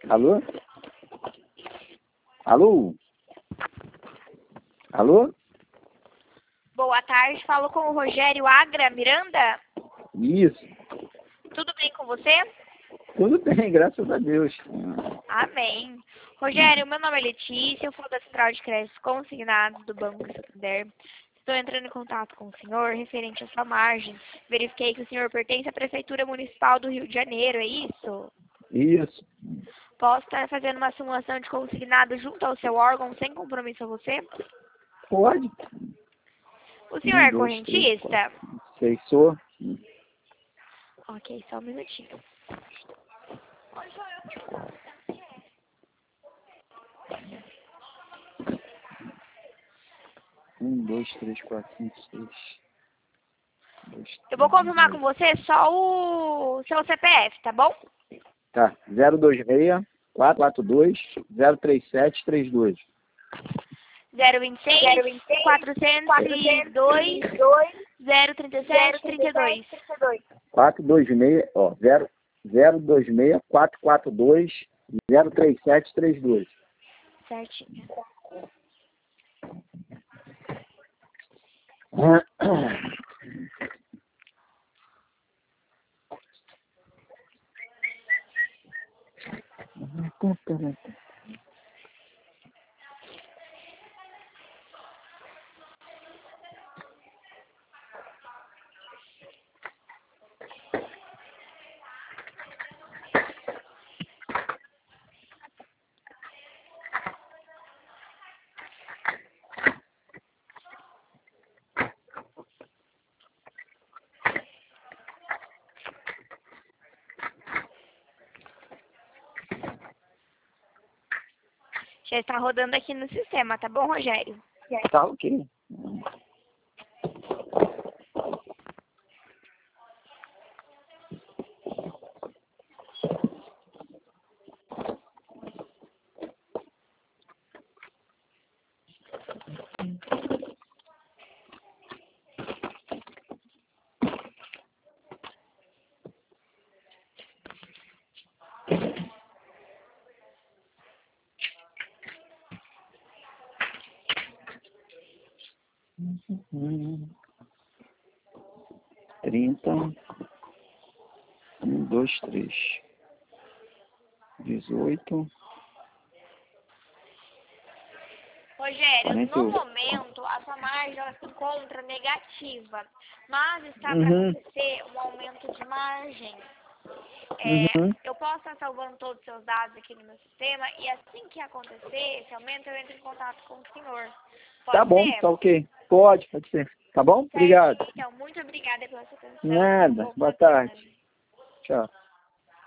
Alô? Alô? Alô? Boa tarde, falo com o Rogério Agra Miranda. Isso. Tudo bem com você? Tudo bem, graças a Deus. Amém. Rogério, meu nome é Letícia, eu falo da Central de Créditos Consignados do Banco Santander. Estou entrando em contato com o senhor referente à sua margem. Verifiquei que o senhor pertence à Prefeitura Municipal do Rio de Janeiro, é isso? Isso. Posso estar fazendo uma simulação de consignado junto ao seu órgão sem compromisso a você? Pode. O senhor é correntista? Sei, sou. Ok, só um minutinho. 1, 2, 3, 4, 5, 6. Eu vou confirmar com você só o seu CPF, tá bom? Tá. 026 442 037 32. 026 402 037 32. 426, ó, 026 442 037 32. Certinho. Já está rodando aqui no sistema, tá bom, Rogério? Tá ok. Hum. 30. 1, 2, 3. 18. Rogério, 48. no momento, a sua margem ela se encontra negativa, mas está para Uhum. acontecer um aumento de margem. Uhum. Eu posso estar salvando todos os seus dados aqui no meu sistema e assim que acontecer esse aumento, eu entro em contato com o senhor. Pode Tá bom, ser? tá ok. Pode ser. Tá bom? Certo. Obrigado. Então, muito obrigada pela sua atenção. Nada. Bom Boa final de semana. tarde. Tchau.